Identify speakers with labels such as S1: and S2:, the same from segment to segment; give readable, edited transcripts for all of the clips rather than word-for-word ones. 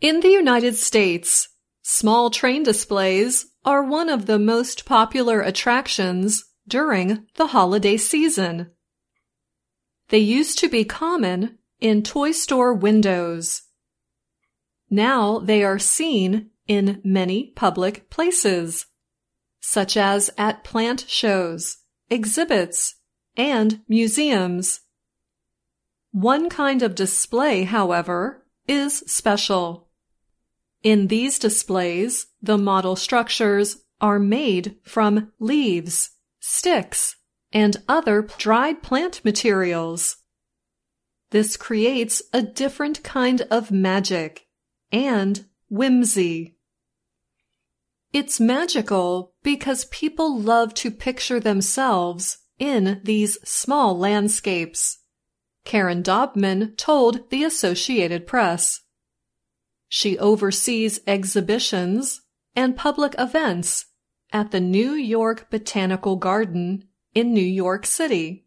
S1: In the United States, small train displays are one of the most popular attractions during the holiday season. They used to be common in toy store windows. Now they are seen in many public places, such as at plant shows, exhibits, and museums. One kind of display, however, is special. In these displays, the model structures are made from leaves, sticks, and other dried plant materials. This creates a different kind of magic and whimsy. It's magical because people love to picture themselves in these small landscapes, Karen Dobman told the Associated Press. She oversees exhibitions and public events at the New York Botanical Garden in New York City.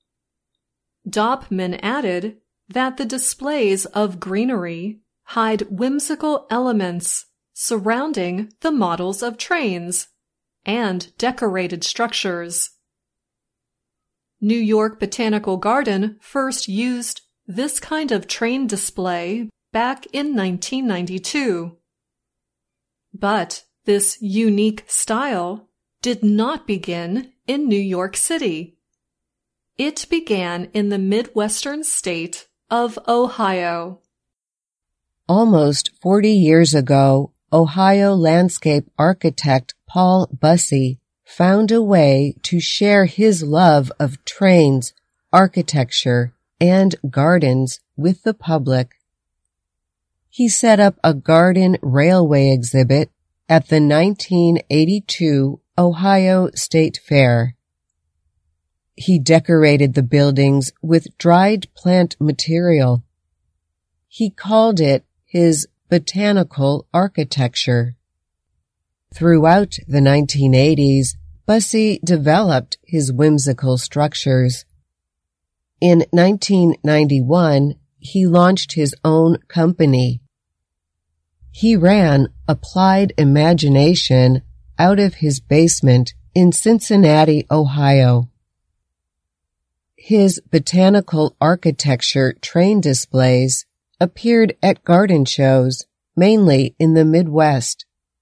S1: Dobman added that the displays of greenery hide whimsical elements surrounding the models of trains and decorated structures. New York Botanical Garden first used this kind of train display back in 1992. But this unique style did not begin in New York City. It began in the Midwestern state of Ohio.
S2: Almost 40 years ago, Ohio landscape architect Paul Bussey found a way to share his love of trains, architecture, and gardens with the public. He set up a garden railway exhibit at the 1982 Ohio State Fair. He decorated the buildings with dried plant material. He called it his botanical architecture. Throughout the 1980s, Bussey developed his whimsical structures. In 1991, he launched his own company. He ran Applied Imagination out of his basement in Cincinnati, Ohio. His botanical architecture train displays appeared at garden shows, mainly in the Midwest.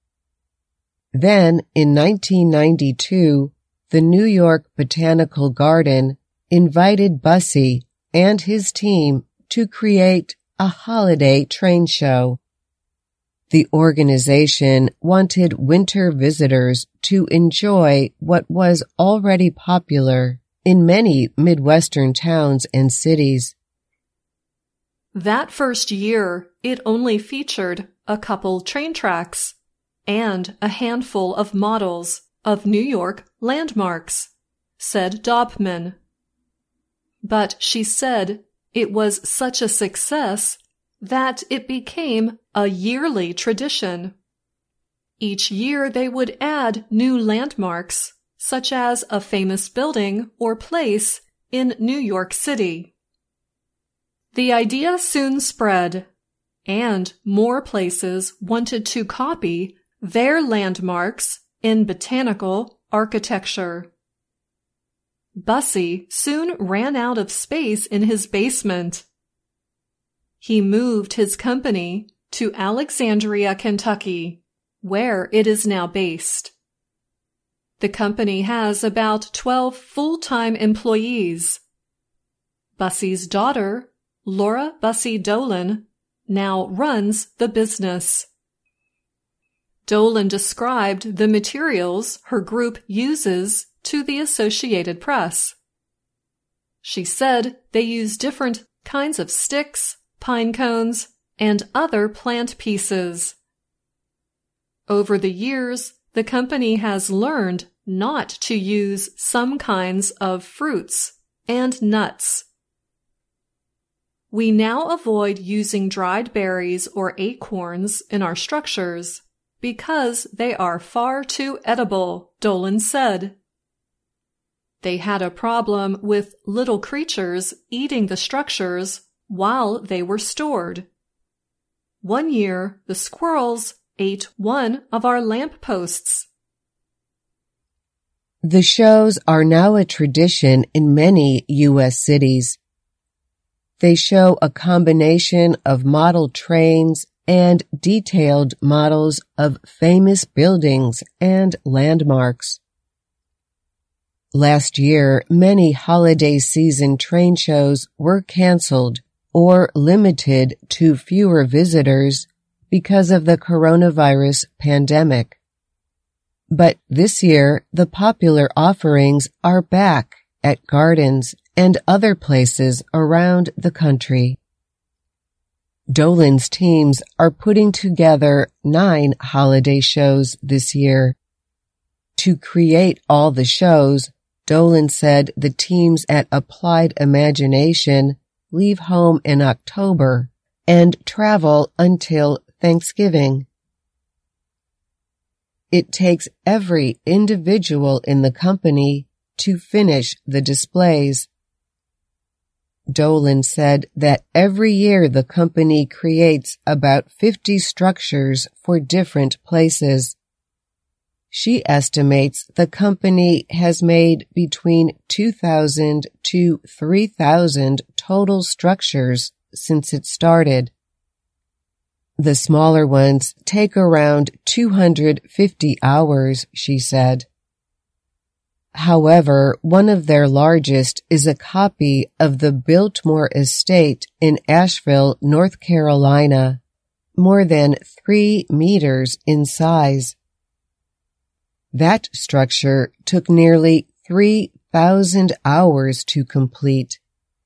S2: Then, in 1992, the New York Botanical Garden invited Bussey and his team to create a holiday train show. The organization wanted winter visitors to enjoy what was already popular in many Midwestern towns and cities.
S1: That first year, it only featured a couple train tracks and a handful of models of New York landmarks, said Dobman. But she said it was such a success that it became a yearly tradition. Each year they would add new landmarks, such as a famous building or place in New York City. The idea soon spread, and more places wanted to copy their landmarks in botanical architecture. Bussey soon ran out of space in his basement. He moved his company to Alexandria, Kentucky, where it is now based. The company has about 12 full-time employees. Bussey's daughter, Laura Bussey Dolan, now runs the business. Dolan described the materials her group uses to the Associated Press. She said they use different kinds of sticks, pine cones, and other plant pieces. Over the years, the company has learned not to use some kinds of fruits and nuts. We now avoid using dried berries or acorns in our structures because they are far too edible, Dolan said. They had a problem with little creatures eating the structures while they were stored. One year, the squirrels ate one of our lampposts.
S2: The shows are now a tradition in many U.S. cities. They show a combination of model trains and detailed models of famous buildings and landmarks. Last year, many holiday season train shows were canceled or limited to fewer visitors because of the coronavirus pandemic. But this year, the popular offerings are back at gardens and other places around the country. Dolan's teams are putting together 9 holiday shows this year. To create all the shows, Dolan said the teams at Applied Imagination leave home in October and travel until Thanksgiving. It takes every individual in the company to finish the displays. Dolan said that every year the company creates about 50 structures for different places. She estimates the company has made between 2,000 to 3,000 total structures since it started. The smaller ones take around 250 hours, she said. However, one of their largest is a copy of the Biltmore Estate in Asheville, North Carolina, more than 3 meters in size. That structure took nearly 3,000 hours to complete.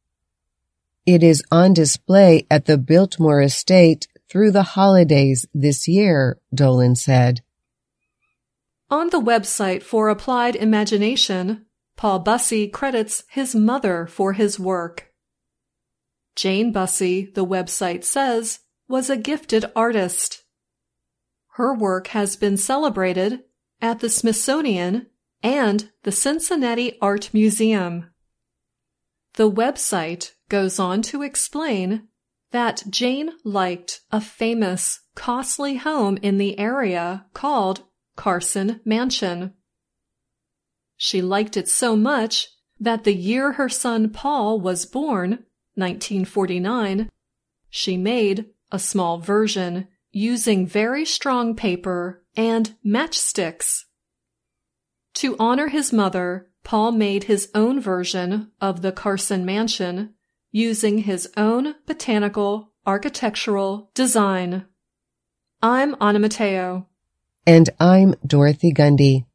S2: It is on display at the Biltmore Estate through the holidays this year, Dolan said.
S1: On the website for Applied Imagination, Paul Bussey credits his mother for his work. Jane Bussey, the website says, was a gifted artist. Her work has been celebrated at the Smithsonian and the Cincinnati Art Museum. The website goes on to explain that Jane liked a famous, costly home in the area called Carson Mansion. She liked it so much that the year her son Paul was born, 1949, she made a small version using very strong paper and matchsticks. To honor his mother, Paul made his own version of the Carson Mansion using his own botanical architectural design. I'm Anna Matteo.
S2: And I'm Dorothy Gundy.